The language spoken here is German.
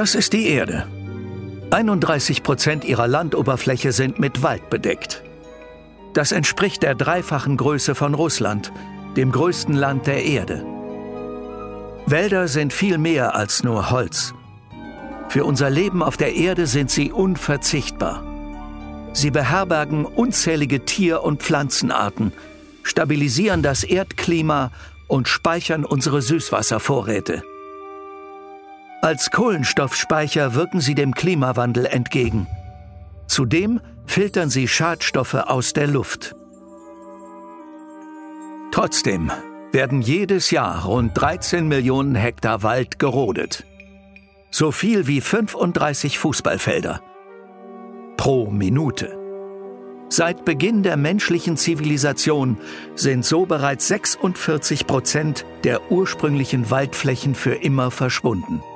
Das ist die Erde. 31% ihrer Landoberfläche sind mit Wald bedeckt. Das entspricht der dreifachen Größe von Russland, dem größten Land der Erde. Wälder sind viel mehr als nur Holz. Für unser Leben auf der Erde sind sie unverzichtbar. Sie beherbergen unzählige Tier- und Pflanzenarten, stabilisieren das Erdklima und speichern unsere Süßwasservorräte. Als Kohlenstoffspeicher wirken sie dem Klimawandel entgegen. Zudem filtern sie Schadstoffe aus der Luft. Trotzdem werden jedes Jahr rund 13 Millionen Hektar Wald gerodet. So viel wie 35 Fußballfelder. Pro Minute. Seit Beginn der menschlichen Zivilisation sind so bereits 46% der ursprünglichen Waldflächen für immer verschwunden.